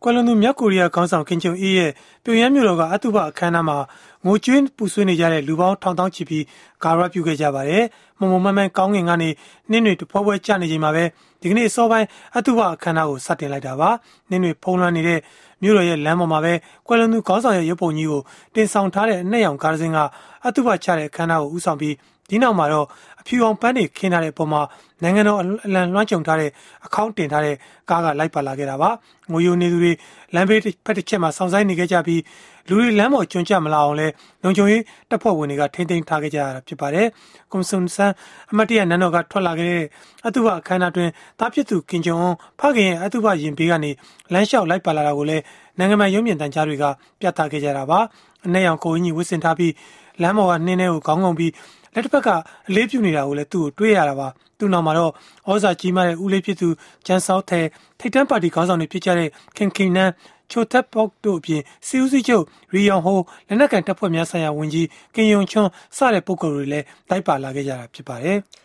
ကွာလာလမ်ပူမြောက်ကိုရီးယားခေါင်းဆောင်ကင်ဂျုံအီးရဲ့ပြုံယမ်းမြို့တော်ကအတုပအခမ်းအနားမှာငိုကြွေးပူဆွေးနေကြတဲ့လူပေါင်းထောင်သောင်းချီပြီးဂါရဝပြုခဲ့ကြပါတယ်။မုံမမှန်ကောင်းငင်ကနေနှင်းတွေတဖွဲဖွဲကျနေချိန်မှာပဲဒီကနေ့အစောပိုင်းအတုပအခမ်းအနားကိုစတင်လိုက်တာပါ။နှင်းတွေဖုံးလွှမ်းနေတဲ့မြို့တော်ရဲ့လမ်းပေါ်မှာပဲကွာလာလမ်ပူခေါင်းဆောင်ရဲ့ရုပ်ပုံကြီးကိုတင်ဆောင်ထားတဲ့အနက်ရောင်ကားတစ်စင်းကအတုပချတဲ့အခမ်းအနားကိုဦးဆောင်ပြီးဒီနောက်မှာတော့အဖြူအောင်ပန်းတွေခင်းထားတဲ့အပေါ်မှာနိုင်ငံတော်အလံလွှမ်းခြုံထားတဲ့အခေါင်းတင်ထားတဲ့ကားကလိုက်ပါလာခဲ့တာပါ။ငိုယိုနေသူတွေလမ်းဘေးဖက်တစ်ချက်မှာစောင့်ဆိုင်နေခဲ့ကြပြီးလူတွေလမ်းပေါ်ကျွန်းကျမလာအောင်လဲလုံခြုံရေးတပ်ဖွဲ့ဝင်တွေကထိန်းသိမ်းထားခဲ့ကြရတာဖြစ်ပါတယ်။ကွန်ဆွန်ဆန်အမတ်တရနန်းတော်ကထွက်လာခဲ့တဲ့အတုပအခမ်းအနားတွင်တားဖြစ်သူကင်ဂျုံအွန်ဖခင်ရဲ့အတုပရင်ပေးကနေလမ်းလျှောက်လိုက်ပါလာတာကိုလည်းနိုင်ငံပိုင်ရုပ်မြင်သံကြားတွေကပြသခဲ့ကြတာပါ။အနက်ရောင်ကိုအင်ကြီးဝတ်ဆင်ထားပြီးလမ်းပေါ်ကနှင်းထဲကိုခေါင်းငုံပြီးလက်တစ်ဖက်ကအလေးပြုနေတာကိုလည်းသူ့ကိုတွေးရတာပါသူ့နောက်မှာတော့ဩဇာကြီးမားတဲ့ဦးလေးဖြစ်သူဂျန်ဆောက်ထဲထိပ်တန်းပါတီခေါင်းဆောင်တွေဖြစ်ကြတဲ့ခင်ခင်နန်ချိုသက်ပေါက်တို့အပြင်စီဦးစီးချုပ်ရီယောင်ဟိုလက်နက်ကန်တပ်ဖွဲ့များဆိုင်ရာဝန်ကြီးကင်ယုံချွန်းစတဲ့ပုဂ္ဂိုလ်တွေလည်းတိုက်ပါလာခဲ့ကြတာဖြစ်ပါတယ်